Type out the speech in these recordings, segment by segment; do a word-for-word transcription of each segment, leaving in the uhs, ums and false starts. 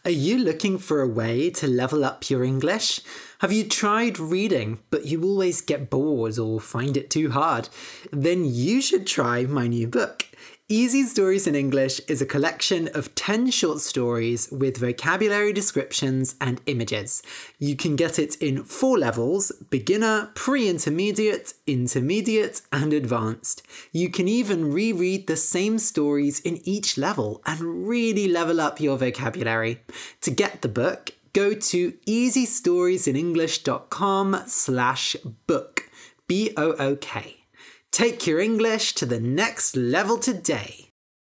Are you looking for a way to level up your English? Have you tried reading, but you always get bored or find it too hard? Then you should try my new book. Easy Stories in English is a collection of ten short stories with vocabulary descriptions and images. You can get it in four levels: beginner, pre-intermediate, intermediate, and advanced. You can even reread the same stories in each level and really level up your vocabulary. To get the book, go to easystoriesinenglish.com slash book, B O O K. Take your English to the next level today.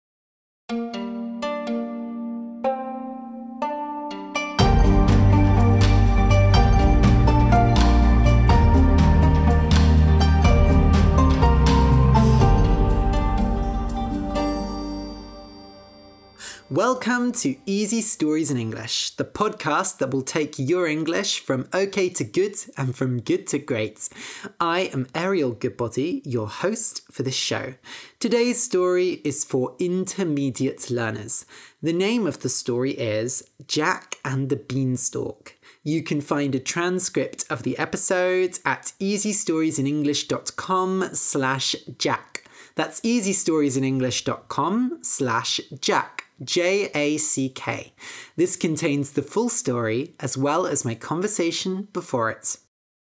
Welcome to Easy Stories in English, the podcast that will take your English from okay to good and from good to great. I am Ariel Goodbody, your host for this show. Today's story is for intermediate learners. The name of the story is Jack and the Beanstalk. You can find a transcript of the episode at easystoriesinenglish.com slash Jack. That's easystoriesinenglish.com slash Jack. J A C K. This contains the full story as well as my conversation before it.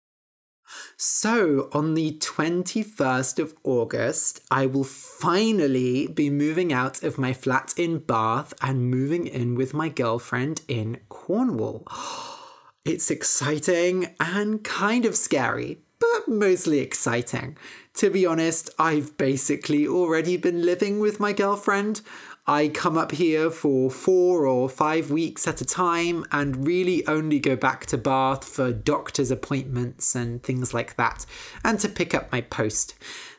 So, on the twenty-first of August, I will finally be moving out of my flat in Bath and moving in with my girlfriend in Cornwall. It's exciting and kind of scary, but mostly exciting. To be honest, I've basically already been living with my girlfriend. I come up here for four or five weeks at a time and really only go back to Bath for doctor's appointments and things like that, and to pick up my post.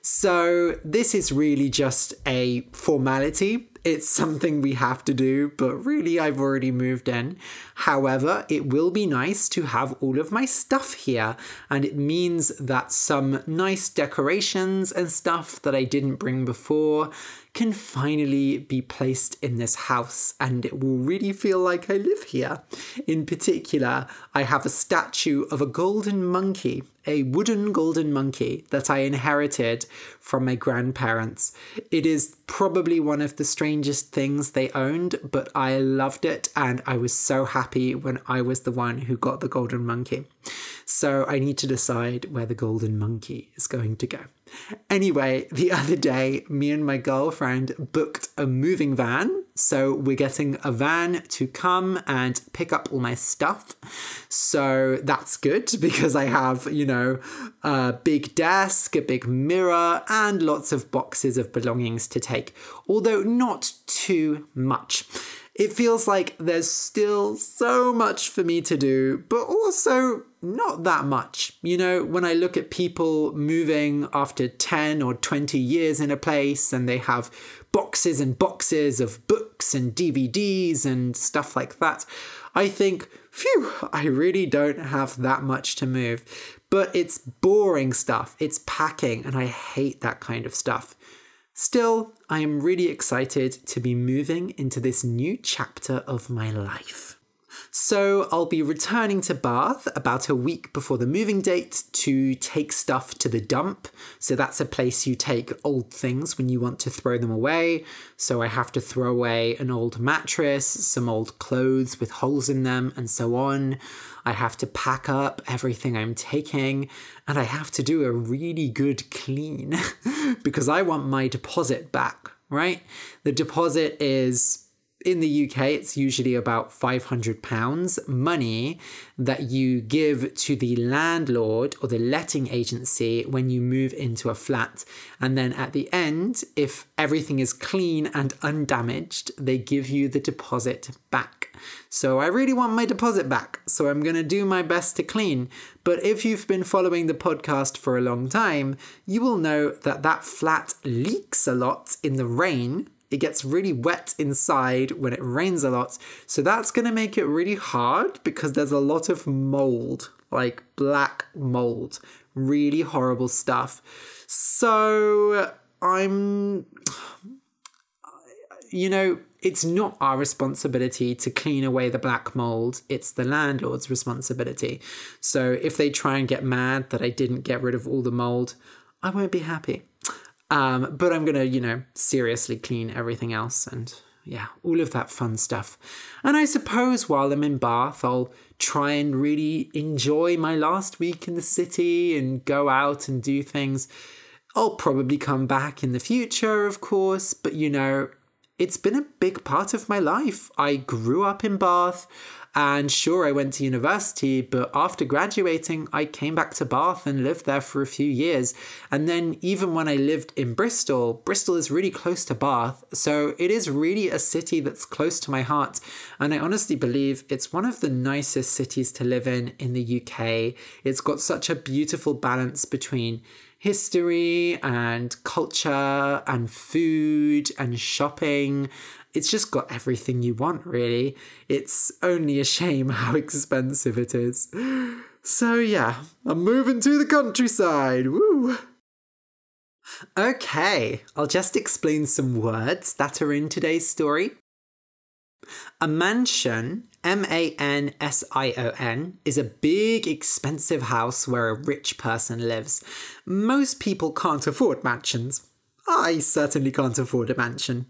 So this is really just a formality. It's something we have to do, but really I've already moved in. However, it will be nice to have all of my stuff here, and it means that some nice decorations and stuff that I didn't bring before can finally be placed in this house, and it will really feel like I live here. In particular, I have a statue of a golden monkey, a wooden golden monkey that I inherited from my grandparents. It is probably one of the strangest things they owned, but I loved it, and I was so happy when I was the one who got the golden monkey. So I need to decide where the golden monkey is going to go. Anyway, the other day, me and my girlfriend booked a moving van. So we're getting a van to come and pick up all my stuff. So that's good because I have, you know, a big desk, a big mirror, and lots of boxes of belongings to take, although not too much. It feels like there's still so much for me to do, but also not that much. You know, when I look at people moving after ten or twenty years in a place and they have boxes and boxes of books and D V Ds and stuff like that, I think, phew, I really don't have that much to move. But it's boring stuff. It's packing, and I hate that kind of stuff. Still, I am really excited to be moving into this new chapter of my life. So I'll be returning to Bath about a week before the moving date to take stuff to the dump. So that's a place you take old things when you want to throw them away. So I have to throw away an old mattress, some old clothes with holes in them, and so on. I have to pack up everything I'm taking, and I have to do a really good clean because I want my deposit back, right? The deposit is, in the U K, it's usually about five hundred pounds money that you give to the landlord or the letting agency when you move into a flat. And then at the end, if everything is clean and undamaged, they give you the deposit back. So I really want my deposit back, so I'm going to do my best to clean. But if you've been following the podcast for a long time, you will know that that flat leaks a lot in the rain. It gets really wet inside when it rains a lot. So that's going to make it really hard because there's a lot of mold, like black mold, really horrible stuff. So I'm, you know, it's not our responsibility to clean away the black mold. It's the landlord's responsibility. So if they try and get mad that I didn't get rid of all the mold, I won't be happy. Um, but I'm going to, you know, seriously clean everything else and yeah, all of that fun stuff. And I suppose while I'm in Bath, I'll try and really enjoy my last week in the city and go out and do things. I'll probably come back in the future, of course, but you know, it's been a big part of my life. I grew up in Bath, and sure, I went to university, but after graduating, I came back to Bath and lived there for a few years. And then even when I lived in Bristol, Bristol is really close to Bath, so it is really a city that's close to my heart. And I honestly believe it's one of the nicest cities to live in in the U K. It's got such a beautiful balance between history and culture and food and shopping. It's just got everything you want, really. It's only a shame how expensive it is. So yeah, I'm moving to the countryside. Woo! Okay, I'll just explain some words that are in today's story. A mansion, M A N S I O N, is a big, expensive house where a rich person lives. Most people can't afford mansions. I certainly can't afford a mansion.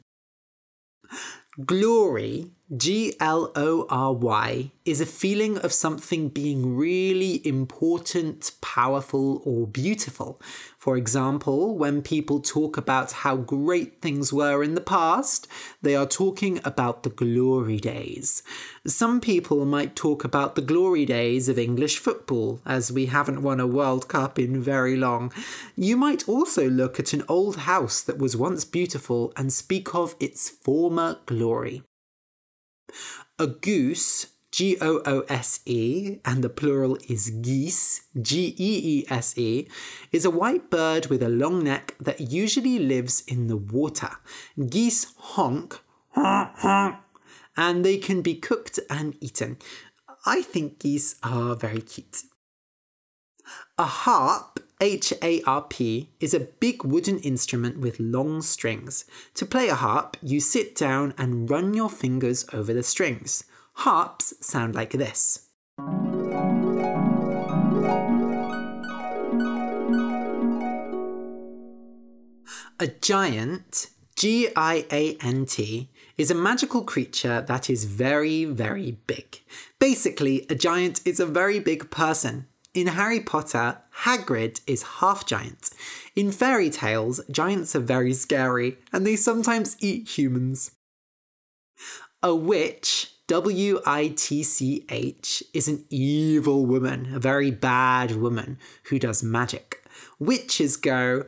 Glory, G L O R Y, is a feeling of something being really important, powerful, or beautiful. For example, when people talk about how great things were in the past, they are talking about the glory days. Some people might talk about the glory days of English football, as we haven't won a World Cup in very long. You might also look at an old house that was once beautiful and speak of its former glory. A goose, G O O S E, and the plural is geese, G E E S E, is a white bird with a long neck that usually lives in the water. Geese honk, honk, honk, and they can be cooked and eaten. I think geese are very cute. A harp, H A R P, is a big wooden instrument with long strings. To play a harp, you sit down and run your fingers over the strings. Harps sound like this. A giant, G I A N T, is a magical creature that is very, very big. Basically, a giant is a very big person. In Harry Potter, Hagrid is half giant. In fairy tales, giants are very scary, and they sometimes eat humans. A witch, W I T C H, is an evil woman, a very bad woman who does magic. Witches go,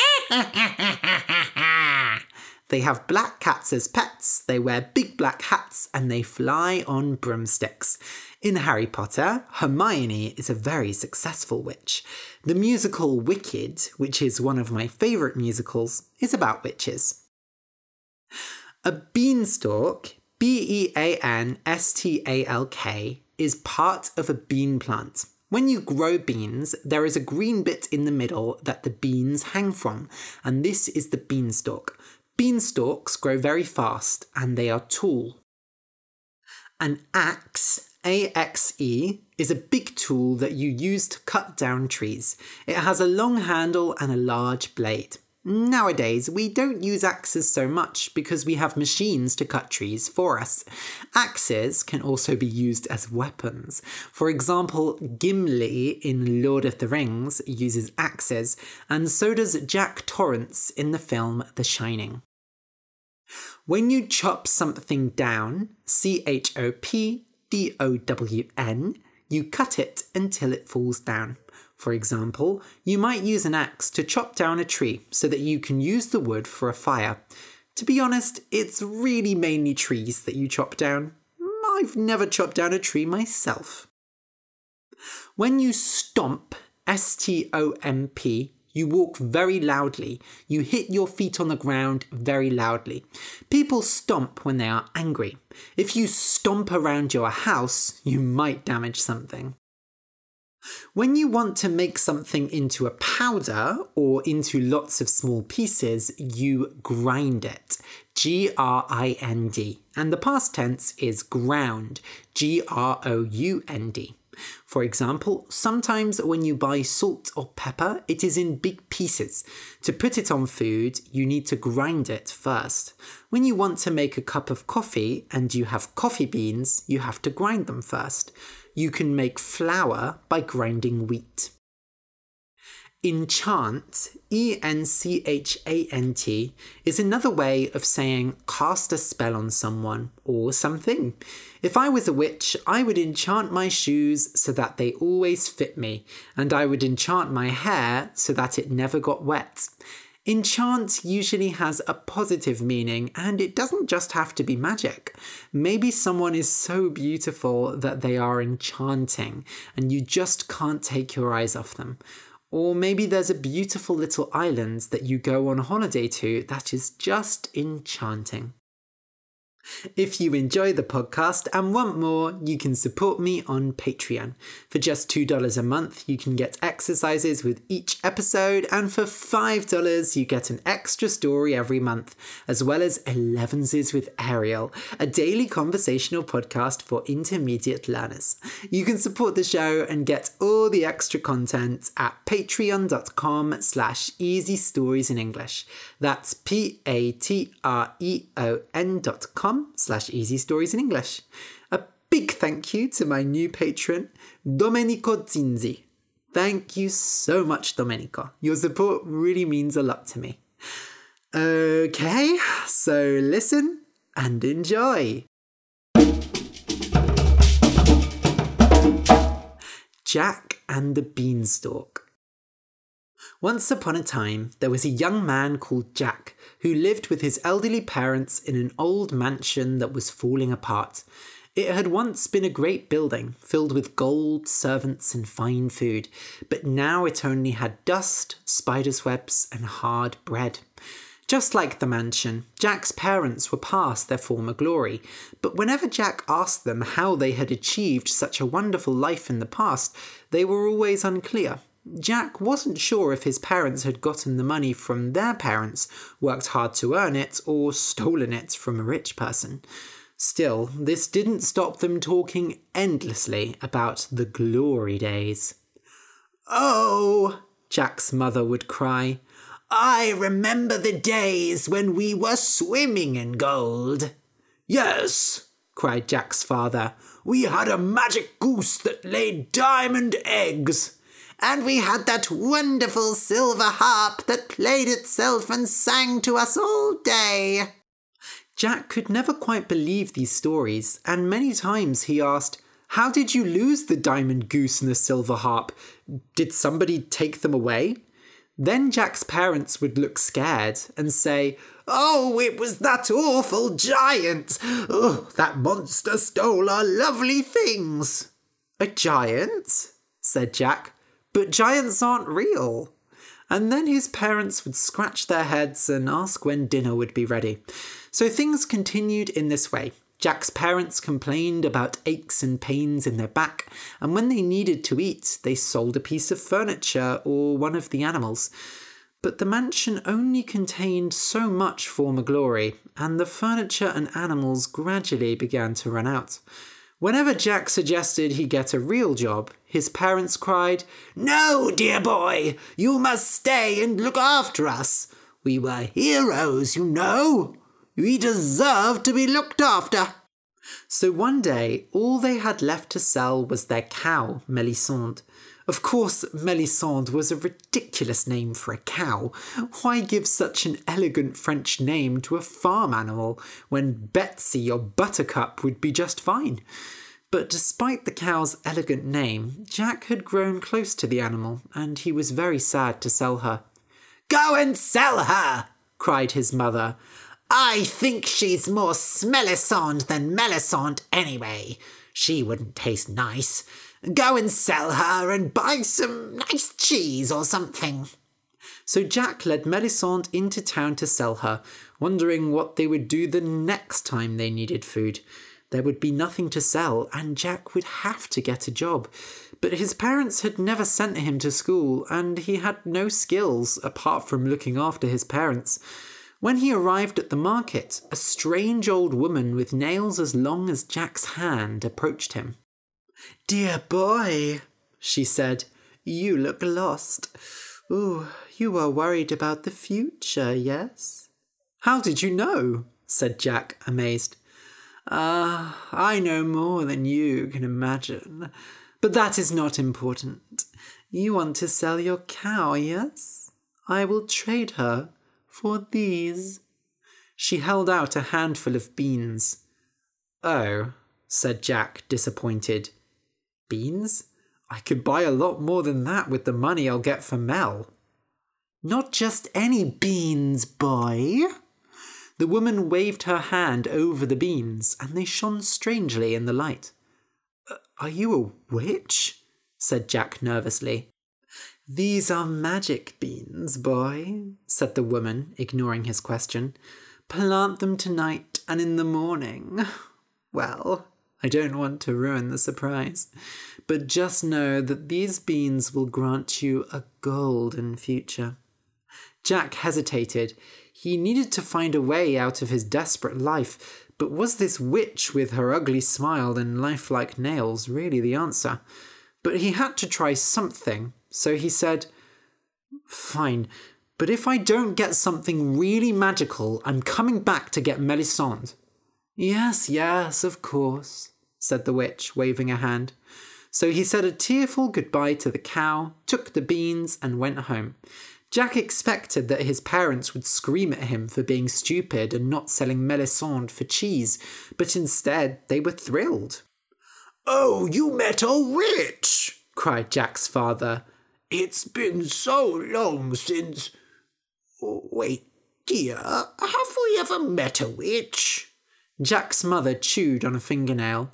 they have black cats as pets, they wear big black hats, and they fly on broomsticks. In Harry Potter, Hermione is a very successful witch. The musical Wicked, which is one of my favourite musicals, is about witches. A beanstalk, B E A N S T A L K, is part of a bean plant. When you grow beans, there is a green bit in the middle that the beans hang from, and this is the beanstalk. Beanstalks grow very fast, and they are tall. An axe, A X E, is a big tool that you use to cut down trees. It has a long handle and a large blade. Nowadays, we don't use axes so much because we have machines to cut trees for us. Axes can also be used as weapons. For example, Gimli in Lord of the Rings uses axes, and so does Jack Torrance in the film The Shining. When you chop something down, C H O P D O W N, you cut it until it falls down. For example, you might use an axe to chop down a tree so that you can use the wood for a fire. To be honest, it's really mainly trees that you chop down. I've never chopped down a tree myself. When you stomp, S T O M P, you walk very loudly. You hit your feet on the ground very loudly. People stomp when they are angry. If you stomp around your house, you might damage something. When you want to make something into a powder or into lots of small pieces, you grind it. G R I N D, and the past tense is ground, G R O U N D. For example, sometimes when you buy salt or pepper, it is in big pieces. To put it on food, you need to grind it first. When you want to make a cup of coffee and you have coffee beans, you have to grind them first. You can make flour by grinding wheat. Enchant, E N C H A N T, is another way of saying cast a spell on someone or something. If I was a witch, I would enchant my shoes so that they always fit me, and I would enchant my hair so that it never got wet. Enchant usually has a positive meaning, and it doesn't just have to be magic. Maybe someone is so beautiful that they are enchanting, and you just can't take your eyes off them. Or maybe there's a beautiful little island that you go on holiday to that is just enchanting. If you enjoy the podcast and want more, you can support me on Patreon. For just two dollars a month, you can get exercises with each episode, and for five dollars, you get an extra story every month, as well as Elevenses with Ariel, a daily conversational podcast for intermediate learners. You can support the show and get all the extra content at patreon.com slash easy stories in English. That's P-A-T-R-E-O-N dot com slash easy stories in English. A big thank you to my new patron, Domenico Zinzi. Thank you so much, Domenico. Your support really means a lot to me. Okay, so listen and enjoy. Jack and the Beanstalk. Once upon a time, there was a young man called Jack who lived with his elderly parents in an old mansion that was falling apart. It had once been a great building, filled with gold, servants, and fine food, but now it only had dust, spiders' webs, and hard bread. Just like the mansion, Jack's parents were past their former glory, but whenever Jack asked them how they had achieved such a wonderful life in the past, they were always unclear. Jack wasn't sure if his parents had gotten the money from their parents, worked hard to earn it, or stolen it from a rich person. Still, this didn't stop them talking endlessly about the glory days. "Oh," Jack's mother would cry, "I remember the days when we were swimming in gold." "Yes," cried Jack's father, "we had a magic goose that laid diamond eggs. And we had that wonderful silver harp that played itself and sang to us all day." Jack could never quite believe these stories, and many times he asked, "How did you lose the diamond goose and the silver harp? Did somebody take them away?" Then Jack's parents would look scared and say, "Oh, it was that awful giant. Oh, that monster stole our lovely things." "A giant?" said Jack. "But giants aren't real." And then his parents would scratch their heads and ask when dinner would be ready. So things continued in this way. Jack's parents complained about aches and pains in their back, and when they needed to eat, they sold a piece of furniture or one of the animals. But the mansion only contained so much former glory, and the furniture and animals gradually began to run out. Whenever Jack suggested he get a real job, his parents cried, "No, dear boy, you must stay and look after us. We were heroes, you know. We deserve to be looked after." So one day, all they had left to sell was their cow, Melisande. Of course, Melisande was a ridiculous name for a cow. Why give such an elegant French name to a farm animal when Betsy or Buttercup would be just fine? But despite the cow's elegant name, Jack had grown close to the animal, and he was very sad to sell her. "Go and sell her!" cried his mother. "I think she's more Smellisande than Melisande anyway. She wouldn't taste nice. Go and sell her and buy some nice cheese or something." So Jack led Melisande into town to sell her, wondering what they would do the next time they needed food. There would be nothing to sell, and Jack would have to get a job. But his parents had never sent him to school, and he had no skills apart from looking after his parents. When he arrived at the market, a strange old woman with nails as long as Jack's hand approached him. "Dear boy," she said, "you look lost. Ooh, you are worried about the future, yes?" "How did you know?" said Jack, amazed. "Ah, uh, I know more than you can imagine. But that is not important. You want to sell your cow, yes? I will trade her for these." She held out a handful of beans. "Oh," said Jack, disappointed. "Beans? I could buy a lot more than that with the money I'll get for Mel." "Not just any beans, boy." The woman waved her hand over the beans, and they shone strangely in the light. "Are you a witch?" said Jack nervously. "These are magic beans, boy," said the woman, ignoring his question. "Plant them tonight and in the morning. Well, I don't want to ruin the surprise, but just know that these beans will grant you a golden future." Jack hesitated. He needed to find a way out of his desperate life, but was this witch with her ugly smile and lifelike nails really the answer? But he had to try something, so he said, "Fine, but if I don't get something really magical, I'm coming back to get Melisande." "Yes, yes, of course," said the witch, waving a hand. So he said a tearful goodbye to the cow, took the beans, and went home. Jack expected that his parents would scream at him for being stupid and not selling Melisande for cheese, but instead they were thrilled. "Oh, you met a witch!" cried Jack's father. "It's been so long since... Wait, dear, have we ever met a witch?" Jack's mother chewed on a fingernail.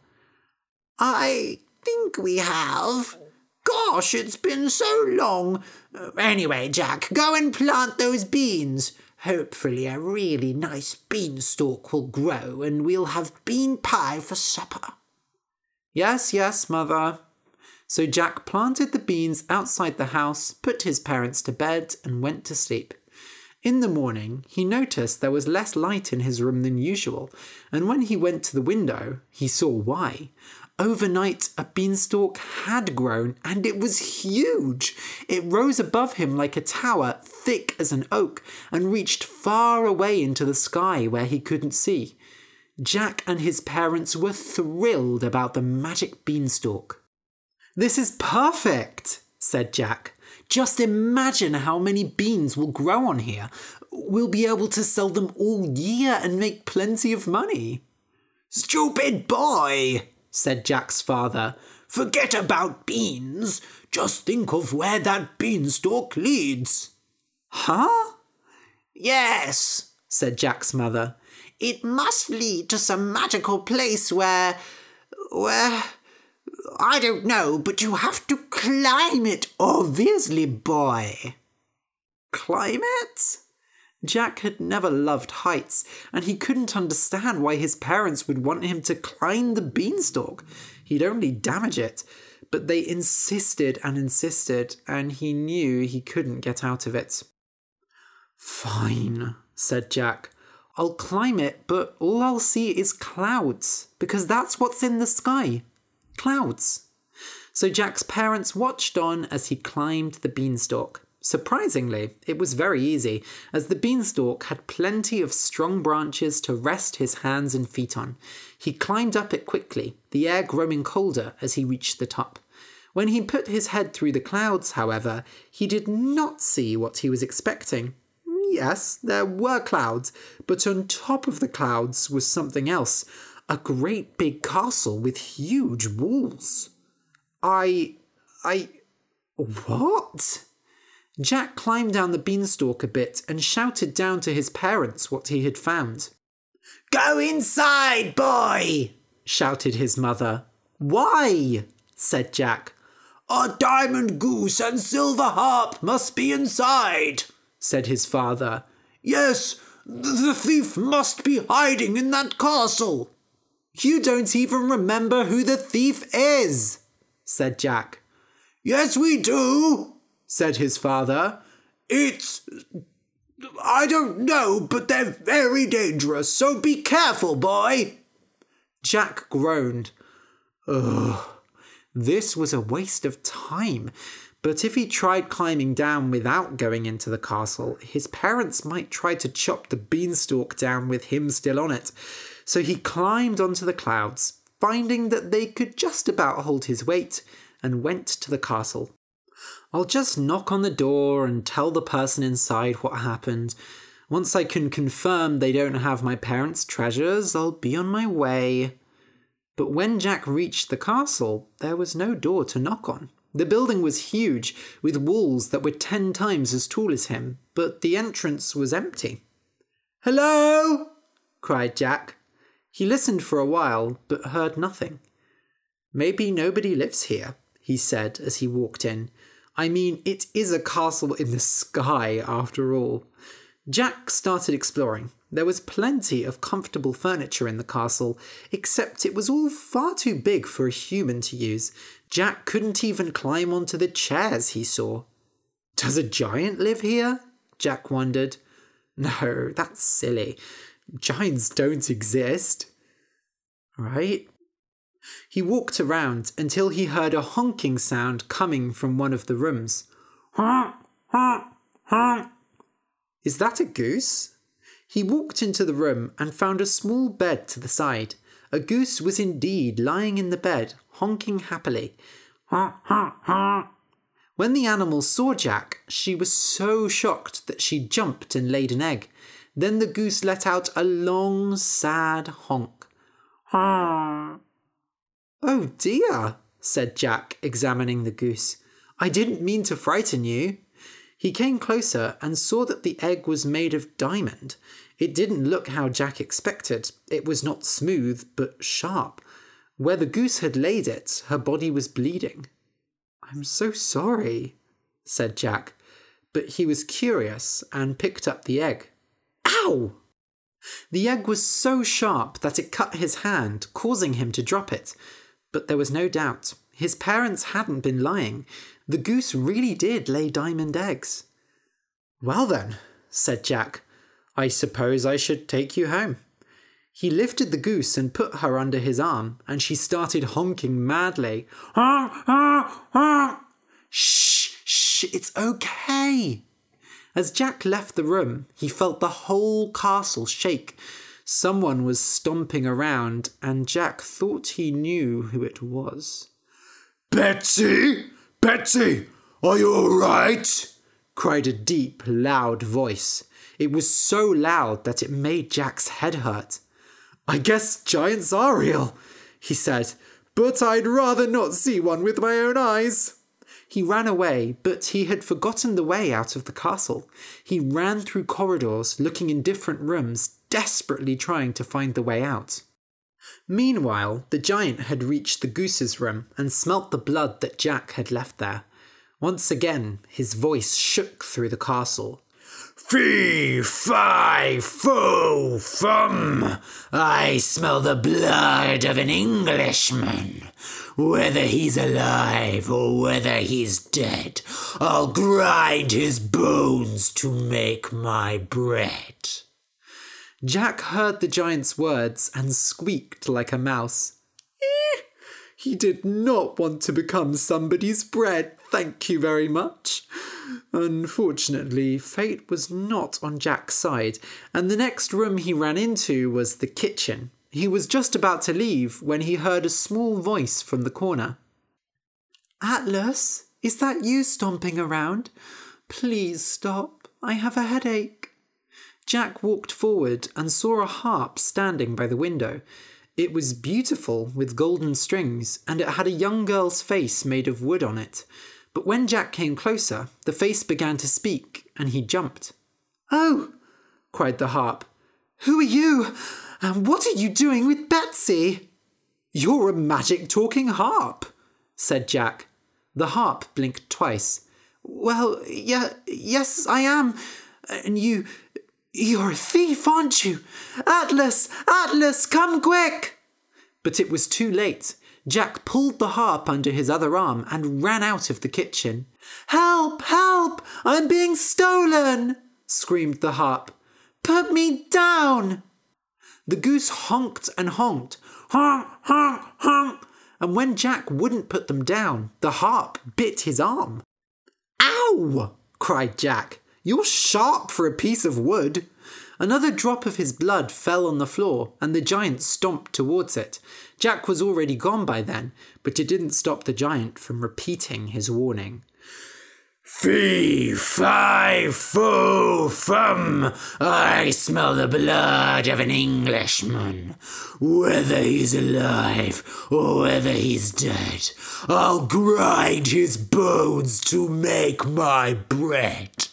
"I think we have. Gosh, it's been so long. Anyway, Jack, go and plant those beans. Hopefully a really nice beanstalk will grow and we'll have bean pie for supper." "Yes, yes, mother." So Jack planted the beans outside the house, put his parents to bed, and went to sleep. In the morning, he noticed there was less light in his room than usual, and when he went to the window, he saw why. Overnight, a beanstalk had grown, and it was huge. It rose above him like a tower, thick as an oak, and reached far away into the sky where he couldn't see. Jack and his parents were thrilled about the magic beanstalk. "This is perfect," said Jack. "Just imagine how many beans will grow on here. We'll be able to sell them all year and make plenty of money." "Stupid boy," said Jack's father. "Forget about beans. Just think of where that beanstalk leads." "Huh?" "Yes," said Jack's mother. "It must lead to some magical place where... where... I don't know, but you have to climb it, obviously, boy." Climb it? Jack had never loved heights, and he couldn't understand why his parents would want him to climb the beanstalk. He'd only damage it. But they insisted and insisted, and he knew he couldn't get out of it. "Fine," said Jack. "I'll climb it, but all I'll see is clouds, because that's what's in the sky. Clouds." So Jack's parents watched on as he climbed the beanstalk. Surprisingly, it was very easy, as the beanstalk had plenty of strong branches to rest his hands and feet on. He climbed up it quickly, the air growing colder as he reached the top. When he put his head through the clouds, however, he did not see what he was expecting. Yes, there were clouds, but on top of the clouds was something else, a great big castle with huge walls. I... I... What? Jack climbed down the beanstalk a bit and shouted down to his parents what he had found. "Go inside, boy!" shouted his mother. "Why?" said Jack. "A diamond goose and silver harp must be inside," said his father. "Yes, the thief must be hiding in that castle." "You don't even remember who the thief is," said Jack. "Yes, we do," said his father. It's... I don't know, but they're very dangerous, so be careful, boy. Jack groaned. Ugh, this was a waste of time. But if he tried climbing down without going into the castle, his parents might try to chop the beanstalk down with him still on it. So he climbed onto the clouds, finding that they could just about hold his weight, and went to the castle. I'll just knock on the door and tell the person inside what happened. Once I can confirm they don't have my parents' treasures, I'll be on my way. But when Jack reached the castle, there was no door to knock on. The building was huge, with walls that were ten times as tall as him, but the entrance was empty. "Hello?" cried Jack. He listened for a while, but heard nothing. "Maybe nobody lives here," he said as he walked in. "I mean, it is a castle in the sky, after all." Jack started exploring. There was plenty of comfortable furniture in the castle, except it was all far too big for a human to use. Jack couldn't even climb onto the chairs he saw. "Does a giant live here?" Jack wondered. "No, that's silly. Giants don't exist." Right? He walked around until he heard a honking sound coming from one of the rooms. "Honk, honk, honk." Is that a goose? He walked into the room and found a small bed to the side. A goose was indeed lying in the bed, honking happily. "Honk, honk, honk." When the animal saw Jack, she was so shocked that she jumped and laid an egg. Then the goose let out a long, sad honk. "Honk." "Oh dear," said Jack, examining the goose. "I didn't mean to frighten you." He came closer and saw that the egg was made of diamond. It didn't look how Jack expected. It was not smooth, but sharp. Where the goose had laid it, her body was bleeding. "I'm so sorry," said Jack, but he was curious and picked up the egg. Ow! The egg was so sharp that it cut his hand, causing him to drop it. But there was no doubt. His parents hadn't been lying. The goose really did lay diamond eggs. "Well then," said Jack, "I suppose I should take you home." He lifted the goose and put her under his arm, and she started honking madly. "Honk, honk, honk." "Shh, shh, it's okay." As Jack left the room, he felt the whole castle shake. Someone was stomping around, and Jack thought he knew who it was. "Betsy! Betsy! Are you all right?" cried a deep, loud voice. It was so loud that it made Jack's head hurt. "I guess giants are real," he said, "but I'd rather not see one with my own eyes." He ran away, but he had forgotten the way out of the castle. He ran through corridors, looking in different rooms, desperately trying to find the way out. Meanwhile, the giant had reached the goose's room and smelt the blood that Jack had left there. Once again, his voice shook through the castle. "Fee, fi, fo, fum! I smell the blood of an Englishman. Whether he's alive or whether he's dead, I'll grind his bones to make my bread." Jack heard the giant's words and squeaked like a mouse. Eh, he did not want to become somebody's bread, thank you very much. Unfortunately, fate was not on Jack's side, and the next room he ran into was the kitchen. He was just about to leave when he heard a small voice from the corner. "Atlas, is that you stomping around? Please stop. I have a headache." Jack walked forward and saw a harp standing by the window. It was beautiful with golden strings, and it had a young girl's face made of wood on it. But when Jack came closer, the face began to speak, and he jumped. "Oh!" cried the harp. "Who are you? And what are you doing with Betsy?" "You're a magic talking harp," said Jack. The harp blinked twice. "Well, yeah, yes, I am. And you, you're a thief, aren't you? Atlas, Atlas, come quick!" But it was too late. Jack pulled the harp under his other arm and ran out of the kitchen. "Help, help, I'm being stolen!" screamed the harp. "Put me down!" The goose honked and honked. Honk, honk, honk. And when Jack wouldn't put them down, the harp bit his arm. "Ow!" cried Jack. "You're sharp for a piece of wood." Another drop of his blood fell on the floor, and the giant stomped towards it. Jack was already gone by then, but it didn't stop the giant from repeating his warning. "Fee, fi, fo, fum, I smell the blood of an Englishman. Whether he's alive or whether he's dead, I'll grind his bones to make my bread."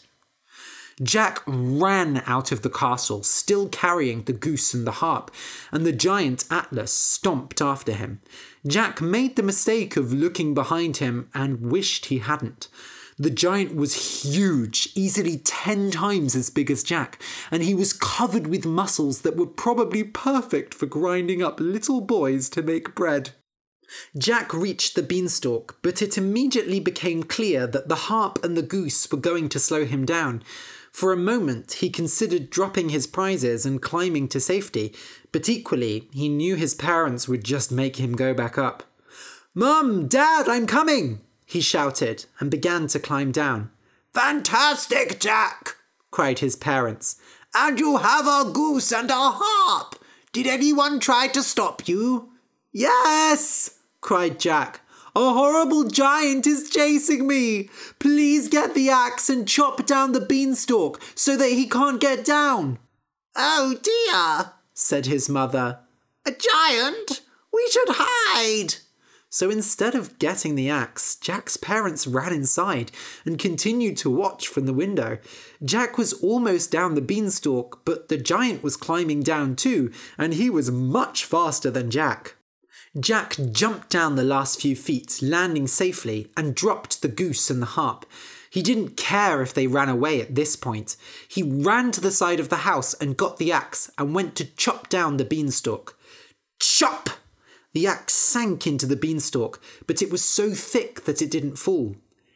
Jack ran out of the castle, still carrying the goose and the harp, and the giant Atlas stomped after him. Jack made the mistake of looking behind him and wished he hadn't. The giant was huge, easily ten times as big as Jack, and he was covered with muscles that were probably perfect for grinding up little boys to make bread. Jack reached the beanstalk, but it immediately became clear that the harp and the goose were going to slow him down. For a moment, he considered dropping his prizes and climbing to safety, but equally, he knew his parents would just make him go back up. "Mum, Dad, I'm coming!" he shouted, and began to climb down. "Fantastic, Jack!" cried his parents. "And you have our goose and our harp! Did anyone try to stop you?" "Yes!" cried Jack. "A horrible giant is chasing me! Please get the axe and chop down the beanstalk so that he can't get down." "Oh dear," said his mother. "A giant? We should hide." So instead of getting the axe, Jack's parents ran inside and continued to watch from the window. Jack was almost down the beanstalk, but the giant was climbing down too, and he was much faster than Jack. Jack jumped down the last few feet, landing safely, and dropped the goose and the harp. He didn't care if they ran away at this point. He ran to the side of the house and got the axe and went to chop down the beanstalk. Chop! The axe sank into the beanstalk, but it was so thick that it didn't fall.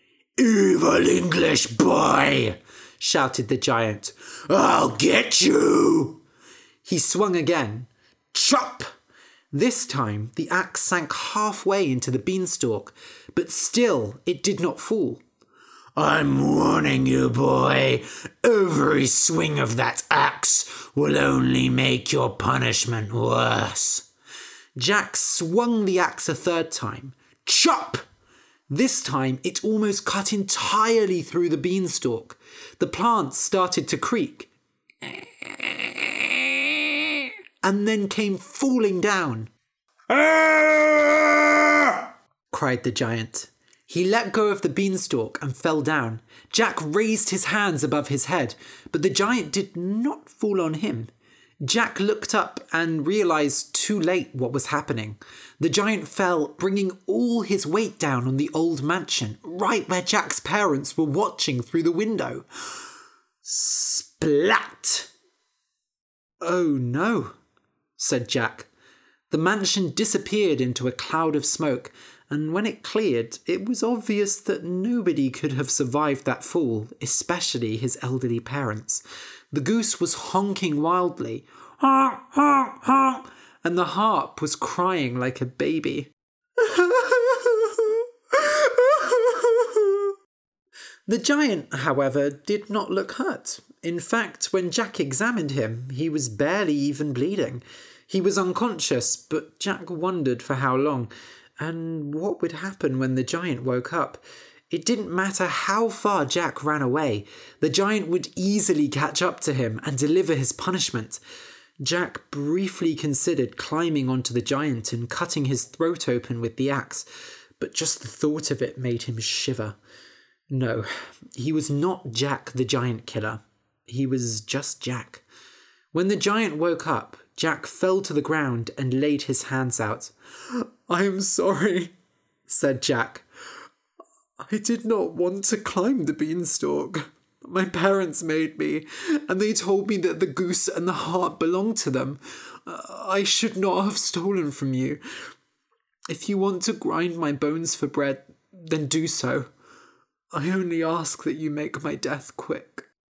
"Evil English boy!" shouted the giant. "I'll get you!" He swung again. Chop! This time the axe sank halfway into the beanstalk, but still it did not fall. "I'm warning you, boy. Every swing of that axe will only make your punishment worse." Jack swung the axe a third time. Chop! This time it almost cut entirely through the beanstalk. The plant started to creak, and then came falling down. "Ah!" cried the giant. He let go of the beanstalk and fell down. Jack raised his hands above his head, but the giant did not fall on him. Jack looked up and realized too late what was happening. The giant fell, bringing all his weight down on the old mansion, right where Jack's parents were watching through the window. Splat! "Oh no," said Jack. The mansion disappeared into a cloud of smoke, and when it cleared, it was obvious that nobody could have survived that fall, especially his elderly parents. The goose was honking wildly, honk, honk, honk, and the harp was crying like a baby. The giant, however, did not look hurt. In fact, when Jack examined him, he was barely even bleeding. He was unconscious, but Jack wondered for how long, and what would happen when the giant woke up. It didn't matter how far Jack ran away, the giant would easily catch up to him and deliver his punishment. Jack briefly considered climbing onto the giant and cutting his throat open with the axe, but just the thought of it made him shiver. No, he was not Jack the giant killer. He was just Jack. When the giant woke up, Jack fell to the ground and laid his hands out. "I am sorry," said Jack. "I did not want to climb the beanstalk. My parents made me, and they told me that the goose and the harp belonged to them. I should not have stolen from you. If you want to grind my bones for bread, then do so. I only ask that you make my death quick."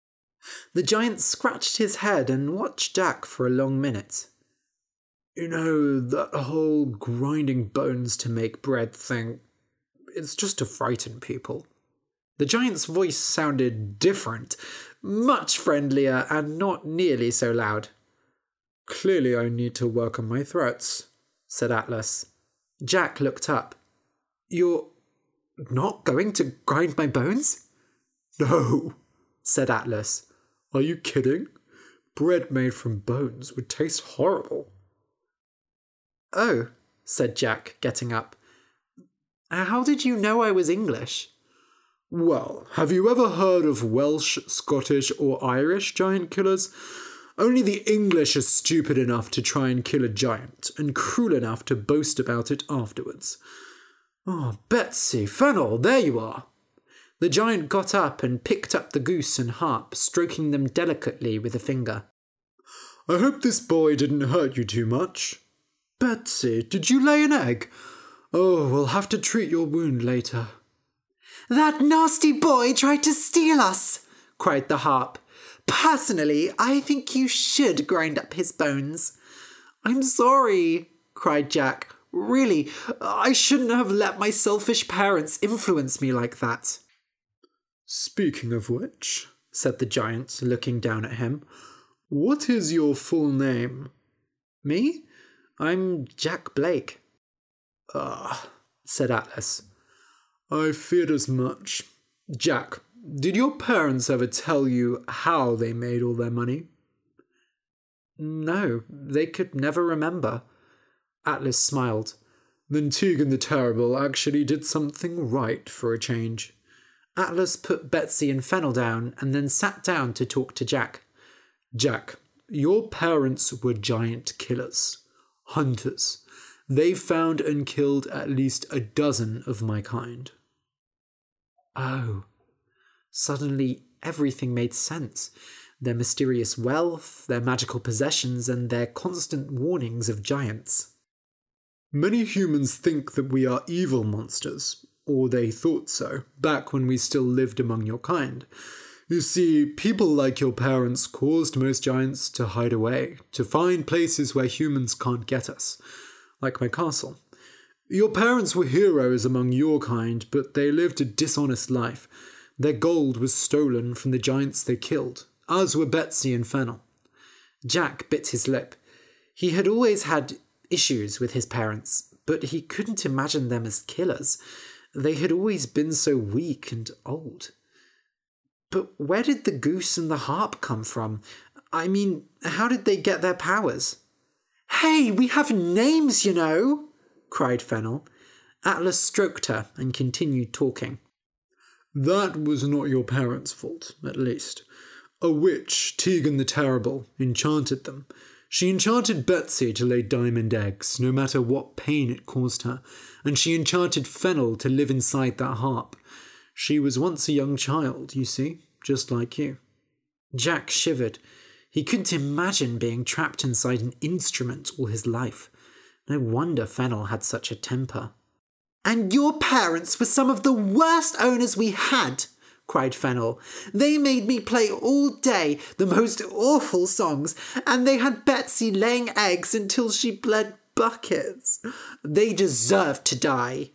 The giant scratched his head and watched Jack for a long minute. You know, that whole grinding bones to make bread thing, it's just to frighten people. The giant's voice sounded different, much friendlier and not nearly so loud. Clearly I need to work on my threats, said Atlas. Jack looked up. You're not going to grind my bones? No, said Atlas. Are you kidding? Bread made from bones would taste horrible. Oh, said Jack, getting up. How did you know I was English? Well, have you ever heard of Welsh, Scottish, or Irish giant killers? Only the English are stupid enough to try and kill a giant, and cruel enough to boast about it afterwards. Oh, Betsy, Fennel, there you are. The giant got up and picked up the goose and harp, stroking them delicately with a finger. I hope this boy didn't hurt you too much. Betsy, did you lay an egg? Oh, we'll have to treat your wound later. That nasty boy tried to steal us, cried the harp. Personally, I think you should grind up his bones. I'm sorry, cried Jack. Really, I shouldn't have let my selfish parents influence me like that. Speaking of which, said the giant, looking down at him, what is your full name? Me? I'm Jack Blake. Ah, said Atlas. I feared as much. Jack, did your parents ever tell you how they made all their money? No, they could never remember. Atlas smiled. Then Tegan the Terrible actually did something right for a change. Atlas put Betsy and Fennel down and then sat down to talk to Jack. Jack, your parents were giant killers. Hunters. They found and killed at least a dozen of my kind. Oh. Suddenly everything made sense. Their mysterious wealth, their magical possessions, and their constant warnings of giants. Many humans think that we are evil monsters, or they thought so, back when we still lived among your kind. You see, people like your parents caused most giants to hide away, to find places where humans can't get us, like my castle. Your parents were heroes among your kind, but they lived a dishonest life. Their gold was stolen from the giants they killed, as were Betsy and Fennel. Jack bit his lip. He had always had issues with his parents, but he couldn't imagine them as killers. They had always been so weak and old. But where did the goose and the harp come from? I mean, how did they get their powers? Hey, we have names, you know, cried Fennel. Atlas stroked her and continued talking. That was not your parents' fault, at least. A witch, Tegan the Terrible, enchanted them. She enchanted Betsy to lay diamond eggs, no matter what pain it caused her, and she enchanted Fennel to live inside that harp. She was once a young child, you see, just like you. Jack shivered. He couldn't imagine being trapped inside an instrument all his life. No wonder Fennel had such a temper. And your parents were some of the worst owners we had, cried Fennel. They made me play all day the most awful songs, and they had Betsy laying eggs until she bled buckets. They deserved to die.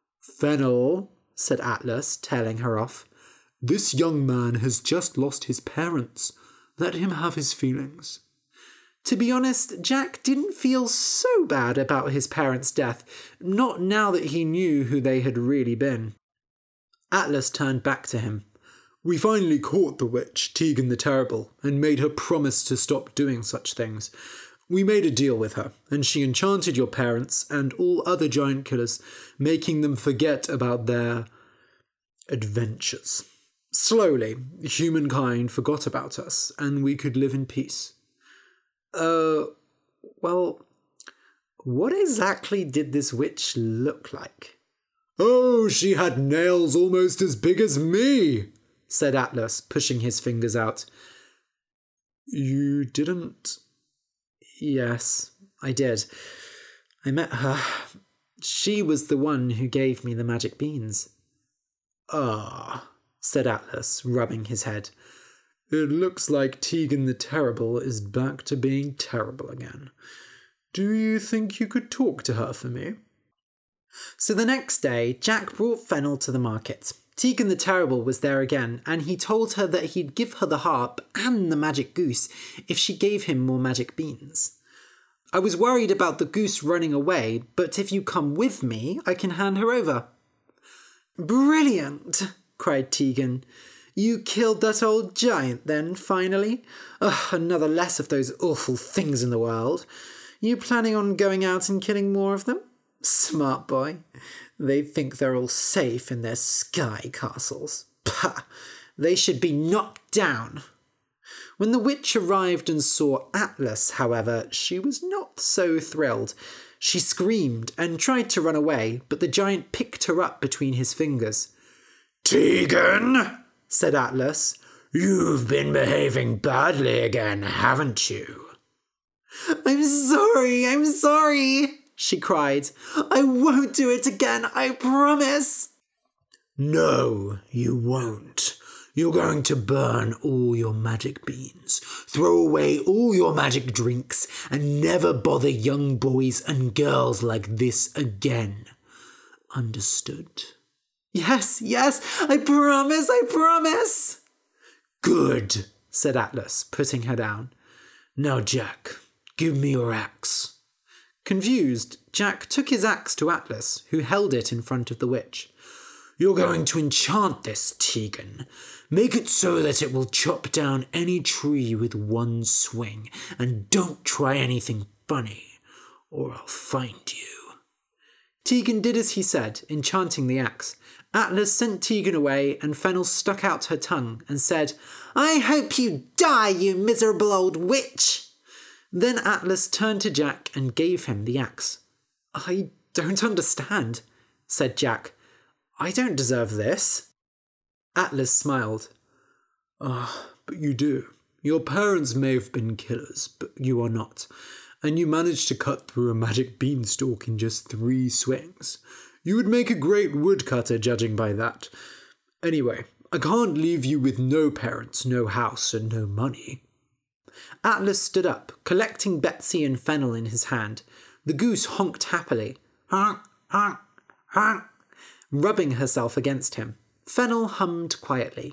Fennel, said Atlas, tailing her off. This young man has just lost his parents. Let him have his feelings. To be honest, Jack didn't feel so bad about his parents' death, not now that he knew who they had really been. Atlas turned back to him. We finally caught the witch, Tegan the Terrible, and made her promise to stop doing such things. We made a deal with her, and she enchanted your parents and all other giant killers, making them forget about their adventures. Slowly, humankind forgot about us, and we could live in peace. Uh, well, what exactly did this witch look like? Oh, she had nails almost as big as me, said Atlas, pushing his fingers out. You didn't? Yes, I did. I met her. She was the one who gave me the magic beans. Ah, said Atlas, rubbing his head. It looks like Tegan the Terrible is back to being terrible again. Do you think you could talk to her for me? So the next day, Jack brought Fennel to the market. Tegan the Terrible was there again, and he told her that he'd give her the harp and the magic goose if she gave him more magic beans. I was worried about the goose running away, but if you come with me, I can hand her over. Brilliant, cried Tegan. You killed that old giant then, finally? Ugh, another less of those awful things in the world. You planning on going out and killing more of them? Smart boy. They think they're all safe in their sky castles. Pah! They should be knocked down. When the witch arrived and saw Atlas, however, she was not so thrilled. She screamed and tried to run away, but the giant picked her up between his fingers. Tegan, said Atlas, you've been behaving badly again, haven't you? I'm sorry, I'm sorry, she cried. I won't do it again, I promise. No, you won't. You're going to burn all your magic beans, throw away all your magic drinks, and never bother young boys and girls like this again. Understood? Yes, yes, I promise, I promise. Good, said Atlas, putting her down. Now, Jack, give me your axe. Confused, Jack took his axe to Atlas, who held it in front of the witch. You're going to enchant this, Tegan. Make it so that it will chop down any tree with one swing, and don't try anything funny, or I'll find you. Tegan did as he said, enchanting the axe. Atlas sent Tegan away, and Fennel stuck out her tongue and said, I hope you die, you miserable old witch. Then Atlas turned to Jack and gave him the axe. I don't understand, said Jack. I don't deserve this. Atlas smiled. Ah, oh, but you do. Your parents may have been killers, but you are not. And you managed to cut through a magic beanstalk in just three swings. You would make a great woodcutter, judging by that. Anyway, I can't leave you with no parents, no house, and no money. Atlas stood up, collecting Betsy and Fennel in his hand. The goose honked happily. Honk, honk, honk, rubbing herself against him. Fennel hummed quietly.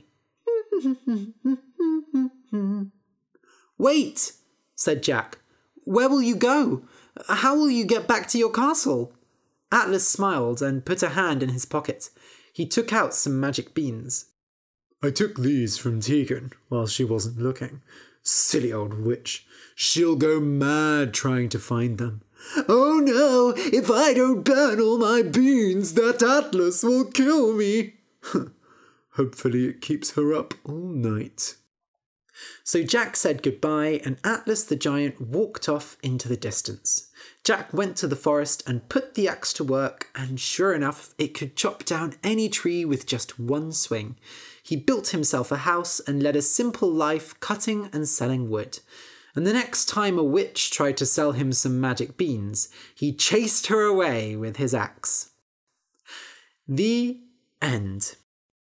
Wait, said Jack. Where will you go? How will you get back to your castle? Atlas smiled and put a hand in his pocket. He took out some magic beans. I took these from Tegan while she wasn't looking. Silly old witch. She'll go mad trying to find them. Oh no, if I don't burn all my beans, that Atlas will kill me. Hopefully it keeps her up all night. So Jack said goodbye, and Atlas the giant walked off into the distance. Jack went to the forest and put the axe to work, and sure enough, it could chop down any tree with just one swing. He built himself a house and led a simple life cutting and selling wood. And the next time a witch tried to sell him some magic beans, he chased her away with his axe. The end.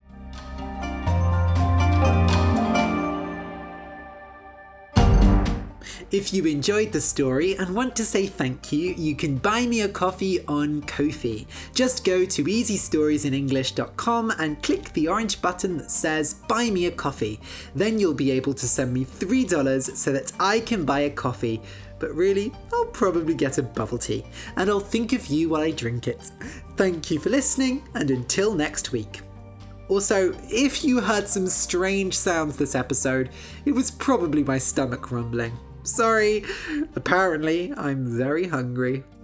If you enjoyed the story and want to say thank you, you can buy me a coffee on Ko-fi. Just go to easy stories in english dot com and click the orange button that says Buy Me a Coffee. Then you'll be able to send me three dollars so that I can buy a coffee. But really, I'll probably get a bubble tea, and I'll think of you while I drink it. Thank you for listening, and until next week. Also, if you heard some strange sounds this episode, it was probably my stomach rumbling. Sorry, apparently I'm very hungry.